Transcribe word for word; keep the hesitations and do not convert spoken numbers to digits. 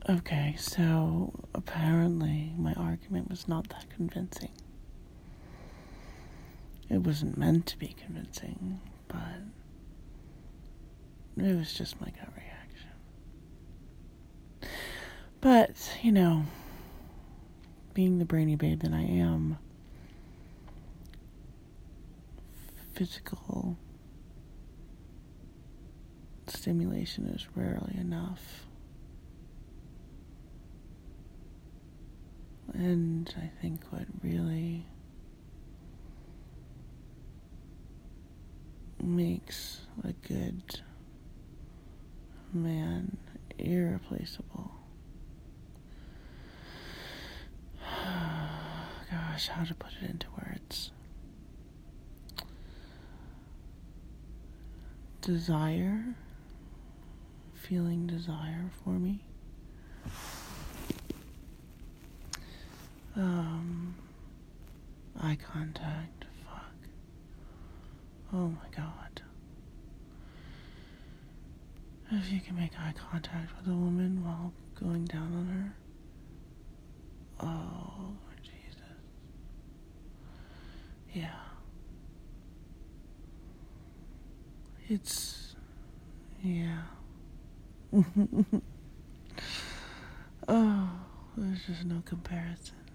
Okay, so apparently my argument was not that convincing. It wasn't meant to be convincing, but it was just my gut reaction. But, you know, being the brainy babe that I am, physical stimulation is rarely enough. And I think what really makes a good man irreplaceable. Gosh, how to put it into words. Desire, feeling desire for me. Um, eye contact, fuck. Oh my god. If you can make eye contact with a woman while going down on her. Oh, Jesus. Yeah. It's, yeah. Oh, there's just no comparison.